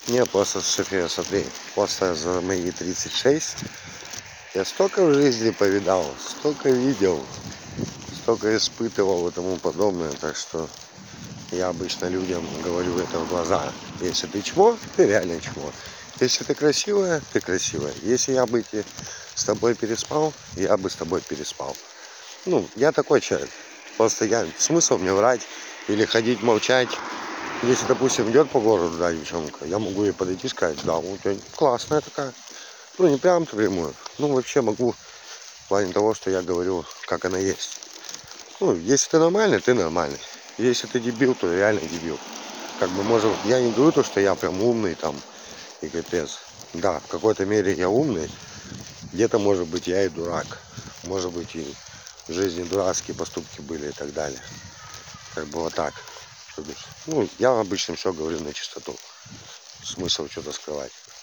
Не, просто, София, смотри, просто за мои 36 я столько в жизни повидал, столько видел, столько испытывал и тому подобное, так что я обычно людям говорю это в глаза. Если ты чмо, ты реально чмо. Если ты красивая, ты красивая. Если я бы с тобой переспал, я бы с тобой переспал. Ну, я такой человек. Просто смысл мне врать или ходить молчать. Если, допустим, идет по городу, да, девчонка, я могу ей подойти и сказать, да, вот классная такая. Ну, не прям прямую. Ну, вообще могу в плане того, что я говорю, как она есть. Ну, если ты нормальный, ты нормальный. Если ты дебил, то реально дебил. Как бы, может, я не говорю то, что я прям умный там и капец. Да, в какой-то мере я умный. Где-то, может быть, я и дурак. Может быть, и в жизни дурацкие поступки были и так далее. Как бы вот так. То бишь, ну, я обычно все говорю на чистоту. Смысл что-то скрывать.